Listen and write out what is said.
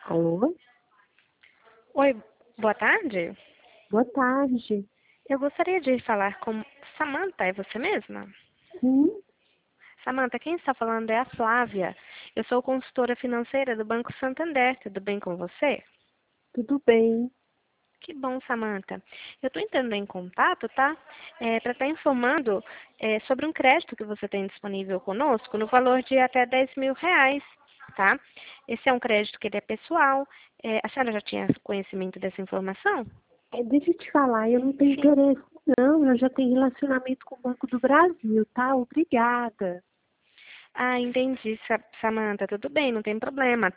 Alô? Oi, boa tarde. Boa tarde. Eu gostaria de falar com Samantha, é você mesma? Sim, Samantha, quem está falando é a Flávia. Eu sou consultora financeira do Banco Santander. Tudo bem com você? tudo bem. Que bom, Samantha. Eu estou entrando em contato, tá? Para estar informando sobre um crédito que você tem disponível conosco no valor de até R$ 10.000, tá? Esse é um crédito que ele é pessoal. A senhora já tinha conhecimento dessa informação? Deixa eu te falar, eu não tenho Sim. interesse, não. Eu já tenho relacionamento com o Banco do Brasil, tá? Obrigada. Ah, entendi, Samantha. Tudo bem, não tem problema.